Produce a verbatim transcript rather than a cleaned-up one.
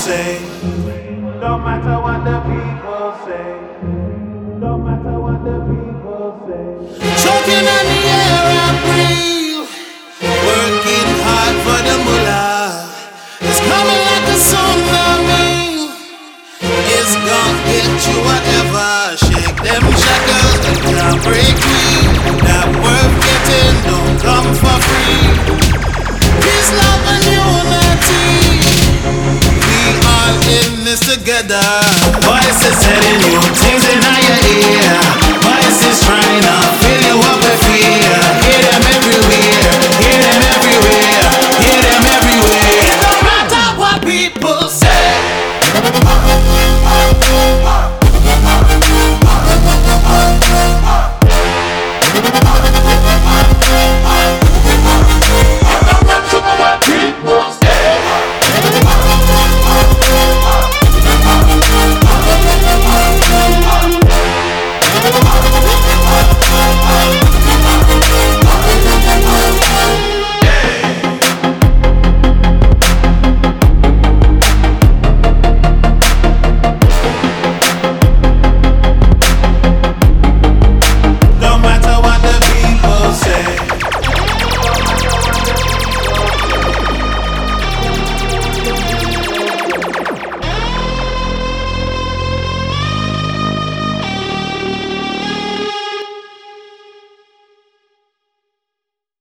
say. Don't matter what the people say. Don't matter what the people say. Choking on the air I breathe, working hard for the mullah. It's coming like a tsunami. It's gonna get you whatever. Shake them shackles, they can't break me. That worth getting don't come for free. Peace, love and unity, we all in this together. Voices telling you things in your ear.